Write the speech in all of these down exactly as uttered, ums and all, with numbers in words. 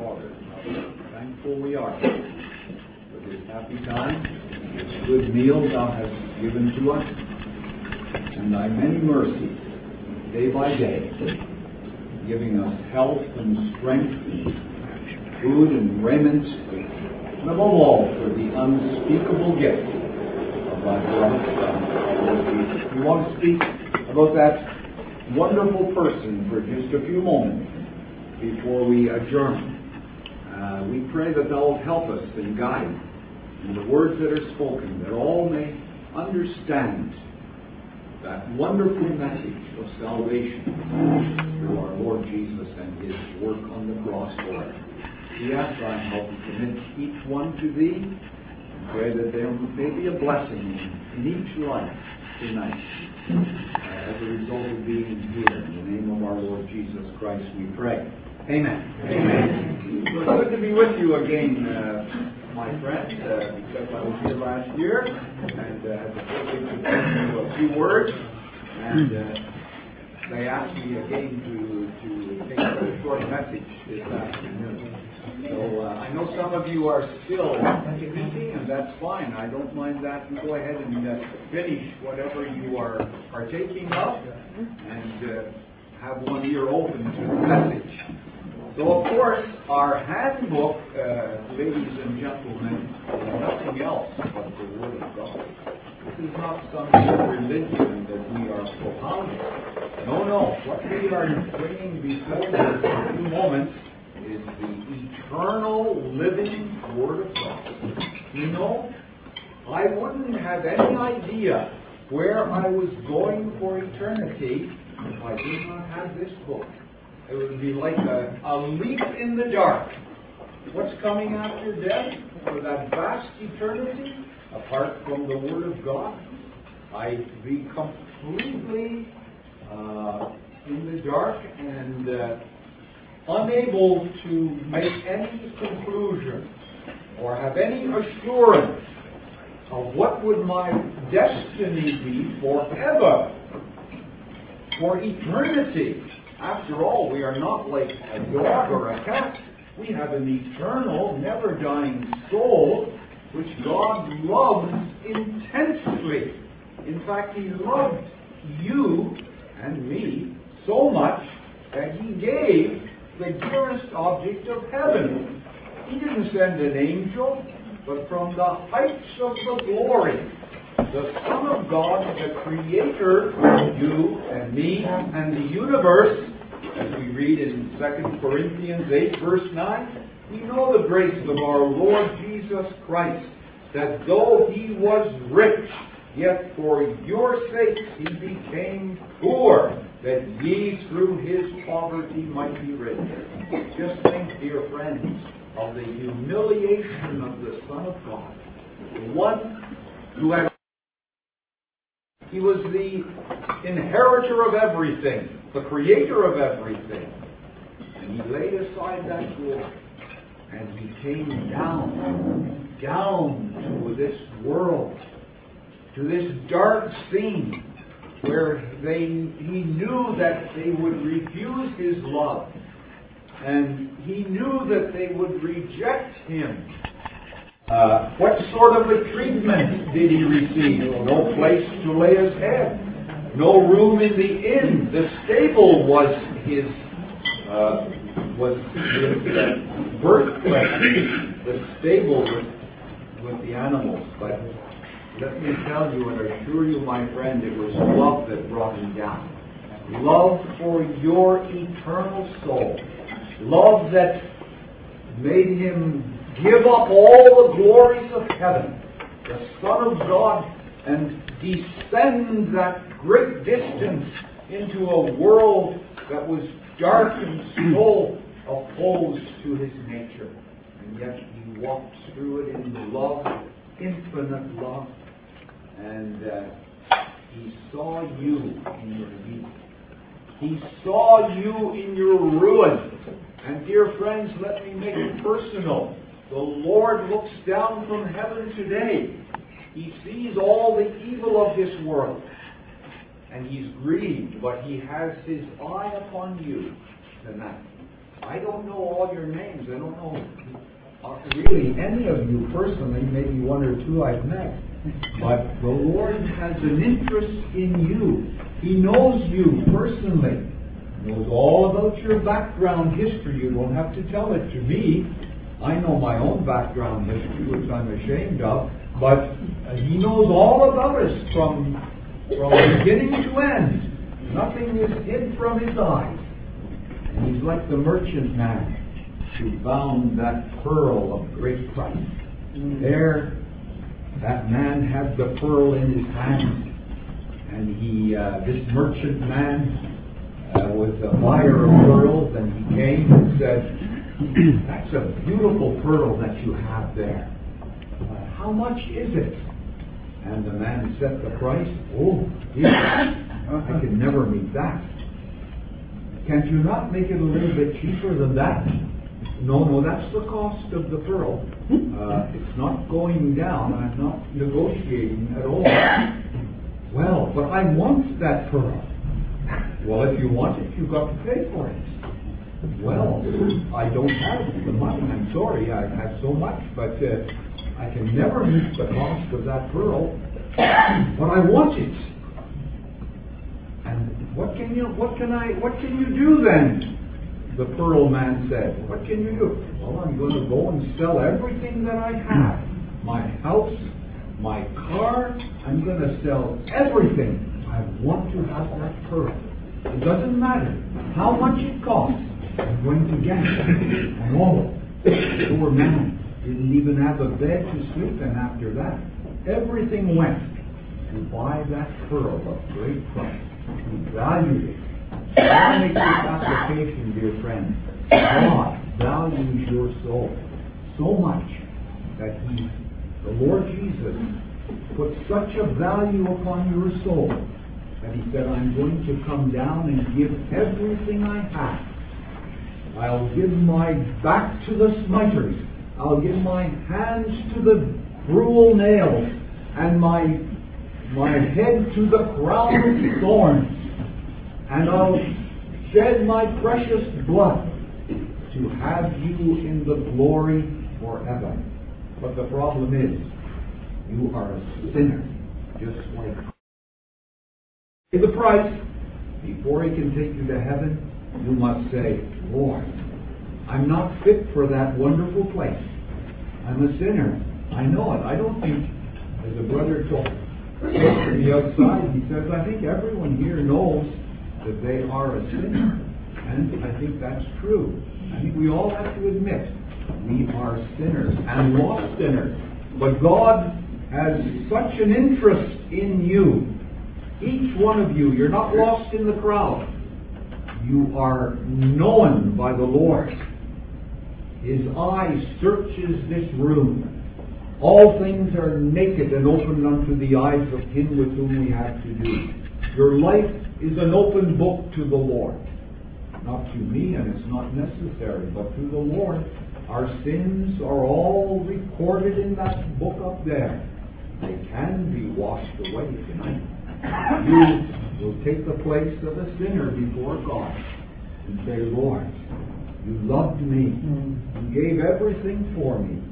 Father. How thankful we are for this happy time, this good meal Thou hast given to us, and Thy many mercies, day by day, giving us health and strength, food and raiment, and above all, for the unspeakable gift of Thy beloved Son, Lord Jesus. We want to speak about that wonderful person for just a few moments before we adjourn. Uh, we pray that Thou wilt help us and guide in the words that are spoken, that all may understand that wonderful message of salvation through our Lord Jesus and His work on the cross for us. We ask Thy help and commit each one to Thee, and pray that there may be a blessing in, in each life tonight uh, as a result of being here. In the name of our Lord Jesus Christ we pray. Amen. Amen. So it's good to be with you again, uh, my friends, uh, because I was here last year and uh, had the privilege of telling you a few words, and uh, they asked me again to, to take a short message this afternoon. So uh, I know some of you are still eating, and that's fine. I don't mind that. You go ahead and uh, finish whatever you are partaking of, and uh, have one ear open to the message. So, of course, our handbook, uh, ladies and gentlemen, is nothing else but the Word of God. This is not some religion that we are propounding. No, no. What we are bringing before you in a few moments is the eternal, living Word of God. You know, I wouldn't have any idea where I was going for eternity if I did not have this book. It would be like a, a leap in the dark. What's coming after death for that vast eternity? Apart from the Word of God, I'd be completely uh, in the dark and uh, unable to make any conclusion or have any assurance of what would my destiny be forever, for eternity. After all, we are not like a dog or a cat. We have an eternal, never-dying soul which God loves intensely. In fact, He loved you and me so much that He gave the dearest object of heaven. He didn't send an angel, but from the heights of the glory, the Son of God, the Creator of you and me and the universe, as we read in Second Corinthians eight, verse nine, we know the grace of our Lord Jesus Christ, that though He was rich, yet for your sakes He became poor, that ye through His poverty might be rich. Just think, dear friends, of the humiliation of the Son of God, the one who had He was the inheritor of everything, the creator of everything. And He laid aside that glory. And He came down, down to this world, to this dark scene where they, He knew that they would refuse His love. And He knew that they would reject Him. Uh, what sort of a treatment did He receive? No place to lay His head. No room in the inn. The stable was His uh, was His uh, birthplace. The stable with, with the animals. But let me tell you and assure you, my friend, it was love that brought Him down. Love for your eternal soul. Love that made Him give up all the glories of heaven, the Son of God, and descend that great distance into a world that was dark and so opposed to His nature. And yet He walked through it in love, infinite love, and uh, He saw you in your need. He saw you in your ruin. And dear friends, let me make it personal. The Lord looks down from heaven today. He sees all the evil of this world. And He's grieved, but He has His eye upon you tonight. I don't know all your names. I don't know uh, really any of you personally, maybe one or two I've met. But the Lord has an interest in you. He knows you personally. He knows all about your background history. You don't have to tell it to me. I know my own background history, which I'm ashamed of. But uh, He knows all about us from, from beginning to end. Nothing is hid from His eyes. And He's like the merchant man who found that pearl of great price. There, that man had the pearl in his hand, and he, uh, this merchant man uh, was a buyer of pearls, and he came and said, "That's a beautiful pearl that you have there. Uh, how much is it?" And the man set the price. "Oh, dear, I can never meet that. Can't you not make it a little bit cheaper than that?" "No, no, that's the cost of the pearl. Uh, it's not going down. I'm not negotiating at all." "Well, but I want that pearl." "Well, if you want it, you've got to pay for it." "Well, I don't have the money. I'm sorry. I have so much, but uh, I can never meet the cost of that pearl. But I want it." "And what can you? What can I? What can you do then?" The pearl man said. "What can you do?" "Well, I'm going to go and sell everything that I have. My house, my car. I'm going to sell everything. I want to have that pearl. It doesn't matter how much it costs. I'm going to get it." And oh, the poor man didn't even have a bed to sleep in after that. Everything went to buy that pearl of great price. He valued it. I want to make this application, dear friend. God values your soul so much that He, the Lord Jesus, put such a value upon your soul that He said, "I'm going to come down and give everything I have. I'll give my back to the smiters. I'll give my hands to the cruel nails, and my my head to the crown of thorns. And I'll shed my precious blood to have you in the glory forever." But the problem is, you are a sinner, just like Christ. Pay the price. Before He can take you to heaven, you must say, "Lord, I'm not fit for that wonderful place. I'm a sinner. I know it." I don't think, as a brother told me outside, he says, "I think everyone here knows that they are a sinner." And I think that's true. I think we all have to admit we are sinners and lost sinners. But God has such an interest in you. Each one of you, you're not lost in the crowd. You are known by the Lord. His eye searches this room. All things are naked and open unto the eyes of Him with whom we have to do. Your life is an open book to the Lord. Not to me, and it's not necessary, but to the Lord. Our sins are all recorded in that book up there. They can be washed away tonight. You will take the place of a sinner before God and say, "Lord, you loved me. You gave everything for me.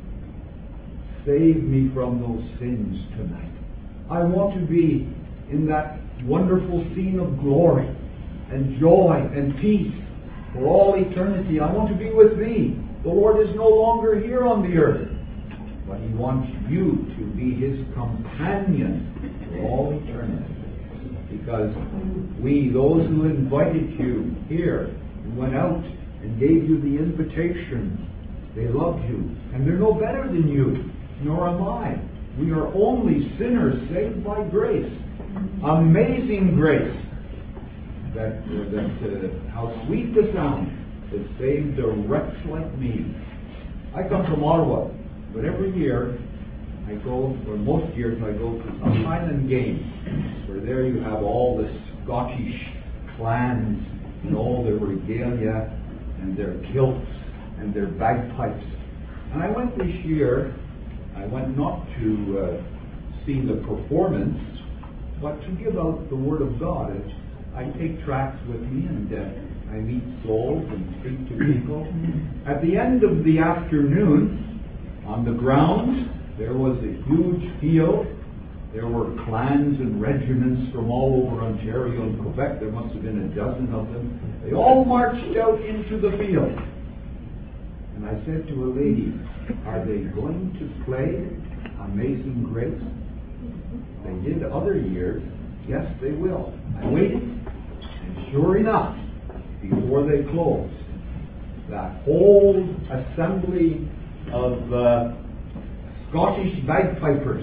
Save me from those sins tonight. I want to be in that wonderful scene of glory and joy and peace for all eternity. I want to be with Thee. The Lord is no longer here on the earth, but He wants you to be His companion for all eternity. Because we, those who invited you here, and went out and gave you the invitation, they loved you. And they're no better than you, nor am I. We are only sinners saved by grace. Amazing grace. That, uh, that uh, how sweet the sound that saved a wretch like me. I come from Ottawa, but every year I go, or most years I go to some Highland Games, where there you have all the Scottish clans and all their regalia and their kilts and their bagpipes. And I went this year. I went not to uh, see the performance, but to give out the Word of God. I take tracts with me, and uh, I meet souls and speak to people. At the end of the afternoon, on the grounds, there was a huge field. There were clans and regiments from all over Ontario and Quebec. There must have been a dozen of them. They all marched out into the field. And I said to a lady, are they going to play Amazing Grace? They did other years. Yes, they will. I waited. And sure enough, before they closed, that whole assembly of uh, Scottish bagpipers,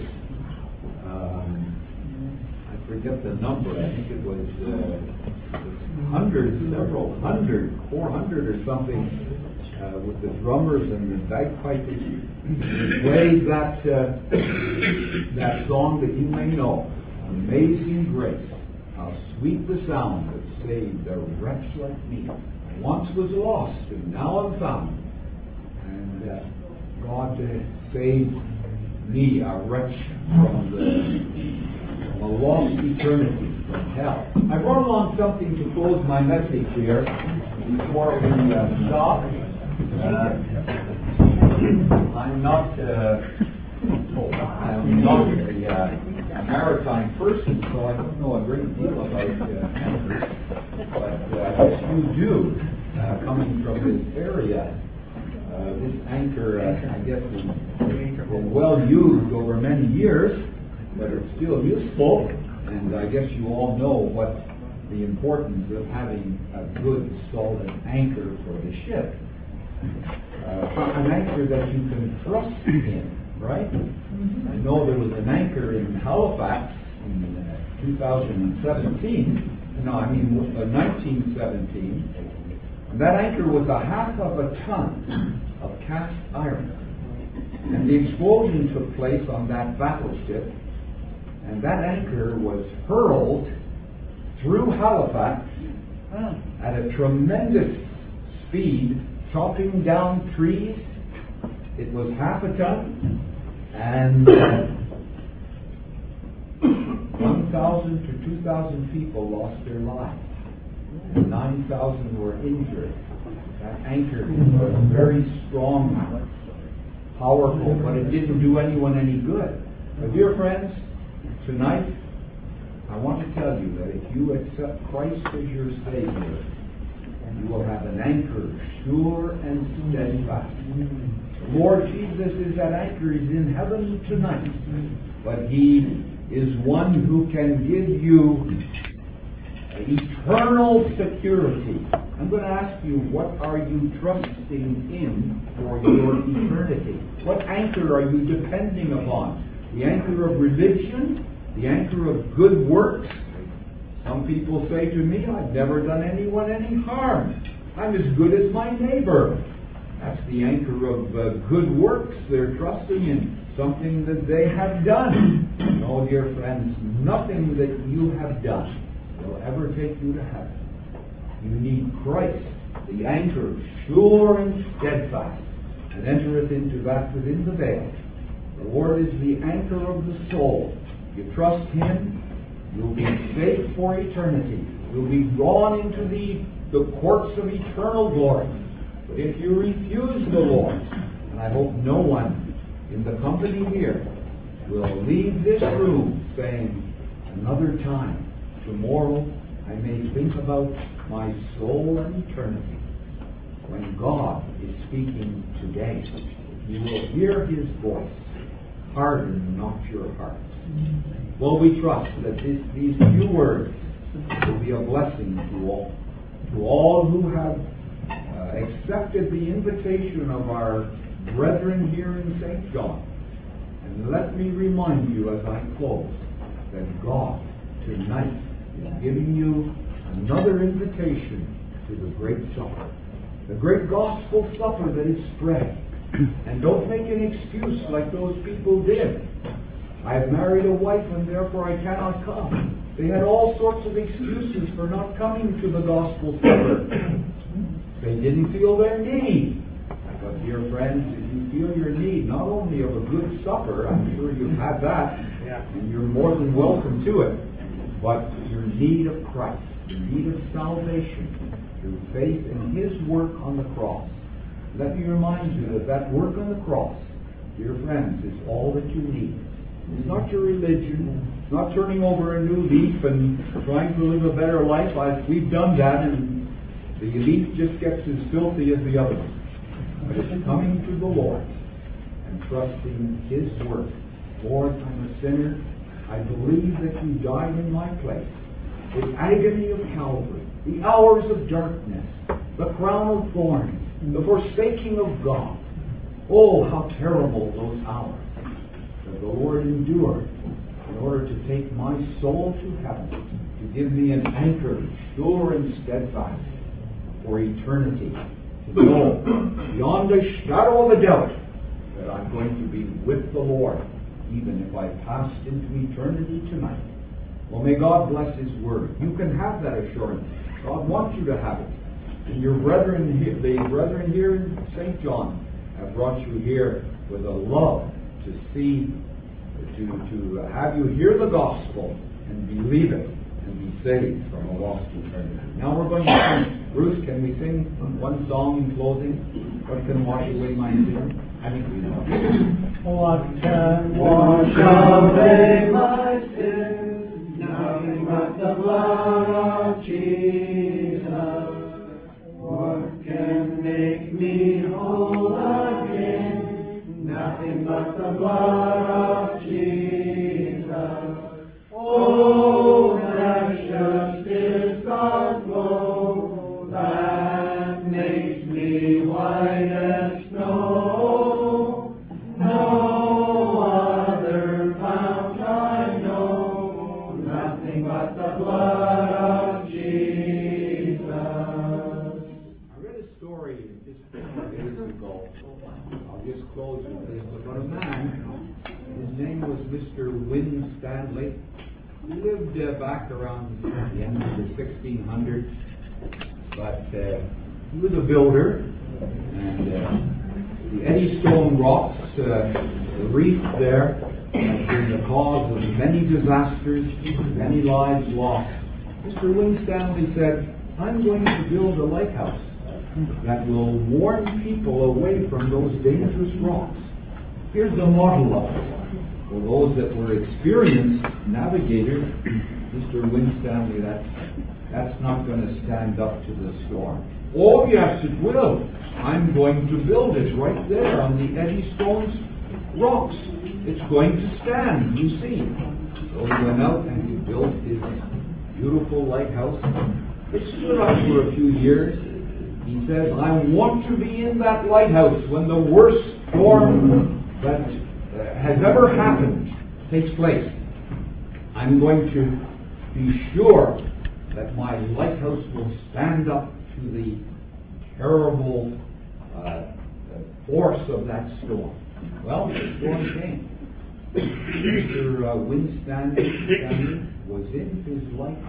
um, I forget the number, I think it was, uh, it was hundreds, several hundred, four hundred or something, uh, with the drummers and the bagpipers, played that, uh, that song that you may know, Amazing Grace. How sweet the sound that saved a wretch like me. I once was lost, and now I'm found. And uh, God uh, saved me, a wretch, from, the, from a lost eternity, from hell. I brought along something to close my message here before we uh, stop. Uh, I'm not. Uh, I'm not a, uh, a maritime person, so I don't know a great deal about uh, anchors. But uh, I guess you do, uh, coming from this area. Uh, this anchor, uh, I guess, is, is well used over many years, but it's still useful. And I guess you all know what the importance of having a good, solid anchor for the ship. Uh, an anchor that you can trust in. Right? Mm-hmm. I know there was an anchor in Halifax in uh, two thousand seventeen. No, I mean uh, nineteen seventeen. And that anchor was a half of a ton of cast iron. And the explosion took place on that battleship. And that anchor was hurled through Halifax at a tremendous speed, chopping down trees. It was half a ton, and uh, one thousand to two thousand people lost their lives, and nine thousand were injured. That anchor was very strong, powerful, but it didn't do anyone any good. But dear friends, tonight I want to tell you that if you accept Christ as your Savior, you will have an anchor sure and steadfast. The Lord Jesus is that anchor. He's in heaven tonight. But He is one who can give you eternal security. I'm going to ask you, what are you trusting in for your eternity? What anchor are you depending upon? The anchor of religion? The anchor of good works? Some people say to me, I've never done anyone any harm. I'm as good as my neighbor. That's the anchor of uh, good works they're trusting in, something that they have done. No, dear friends, nothing that you have done will ever take you to heaven. You need Christ, the anchor, sure and steadfast, and entereth into that within the veil. The Lord is the anchor of the soul. You trust Him, you'll be safe for eternity. You'll be drawn into the, the courts of eternal glory. But if you refuse the Lord, and I hope no one in the company here will leave this room saying, another time, tomorrow, I may think about my soul and eternity. When God is speaking today, you will hear His voice. Harden not your hearts. Well, we trust that this, these few words will be a blessing to all, to all who have uh, accepted the invitation of our brethren here in Saint John. And let me remind you as I close that God tonight is giving you another invitation to the great supper, the great gospel supper that is spread. And don't make an excuse like those people did. I've married a wife and therefore I cannot come. They had all sorts of excuses for not coming to the gospel supper. They didn't feel their need. But dear friends, if you feel your need not only of a good supper, I'm sure you've had that, and you're more than welcome to it, but your need of Christ, your need of salvation, through faith in His work on the cross. Let me remind you that that work on the cross, dear friends, is all that you need. It's not your religion. It's not turning over a new leaf and trying to live a better life. I've, we've done that, and the leaf just gets as filthy as the other one. But it's coming to the Lord and trusting His work. Lord, I'm a sinner. I believe that you died in my place. The agony of Calvary, the hours of darkness, the crown of thorns, the forsaking of God. Oh, how terrible those hours that the Lord endured in order to take my soul to heaven, to give me an anchor sure and steadfast for eternity, to know beyond a shadow of a doubt that I'm going to be with the Lord, even if I passed into eternity tonight. Well, may God bless His Word. You can have that assurance. God wants you to have it. And your brethren here, the brethren here in Saint John have brought you here with a love to see, to, to have you hear the gospel and believe it and be saved from a lost eternity. Now we're going to sing. Bruce, can we sing one song in closing? What can wash away my sin? I think we know. What can wash away my sins? Nothing but the blood of Jesus. What can make me whole again? Nothing but the blood of Jesus. Oh, precious is the flow that makes me white as snow. No other fount I know, nothing but the blood of Jesus. I read a story just a few days ago. I'll just close with this. About a man, his name was Mister Winstanley. He lived uh, back around the end of the sixteen hundreds, but uh, he was a builder, and uh, the Eddystone rocks, uh, the reef there, has been the cause of many disasters, many lives lost. Mister Winstanley said, I'm going to build a lighthouse that will warn people away from those dangerous rocks. Here's the model of it. For those that were experienced navigators, Mister Winstanley, that's, that's not going to stand up to the storm. Oh, yes, it will. I'm going to build it right there on the Eddystone's rocks. It's going to stand, you see. So he went out and he built his beautiful lighthouse. It stood up for a few years. He says, I want to be in that lighthouse when the worst storm that uh, has ever happened takes place. I'm going to be sure that my lighthouse will stand up to the terrible uh, force of that storm. Well, the storm came. Mister Uh, Winstanley was in his lighthouse.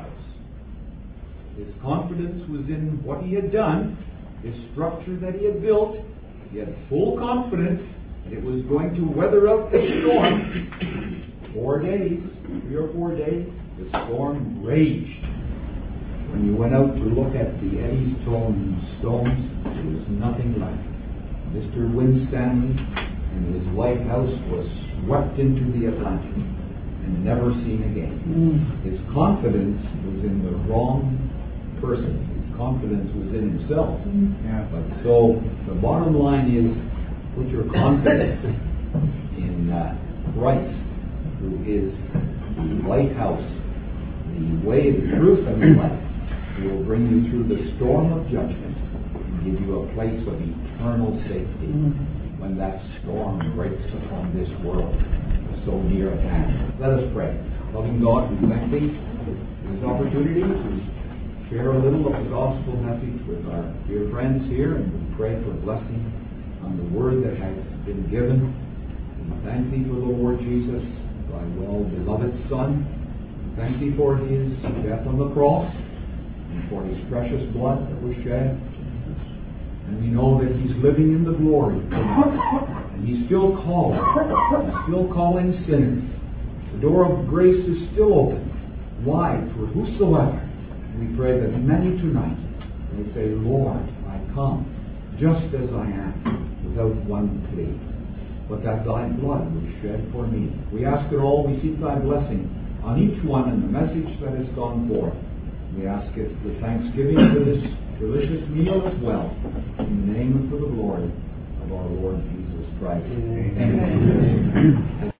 His confidence was in what he had done, his structure that he had built. He had full confidence that it was going to weather out the storm. Four days, three or four days, the storm raged. When you went out to look at the Eddystone stones, there was nothing left. Mister Winstanley and his lighthouse was swept into the Atlantic and never seen again. Mm. His confidence was in the wrong person. His confidence was in himself. Mm. Yeah. But so the bottom line is, put your confidence in uh, Christ, who is the lighthouse, the way, the truth, and the life. He will bring you through the storm of judgment and give you a place of eternal safety when that storm breaks upon this world so near at hand. Let us pray. Loving God, we thank Thee for this opportunity to share a little of the gospel message with our dear friends here, and we pray for blessing on the word that has been given. We thank Thee for the Lord Jesus, Thy well-beloved Son. We thank Thee for His death on the cross, and for His precious blood that was shed. And we know that He's living in the glory. And He's still calling. He's still calling sinners. The door of grace is still open, wide for whosoever. We pray that many tonight They say, Lord, I come just as I am, without one plea, but that thy blood was shed for me. We ask it all. We seek thy blessing on each one and the message that has gone forth. We ask it with thanksgiving for this delicious meal as well, in the name and for the glory of our Lord Jesus Christ. Amen. Amen.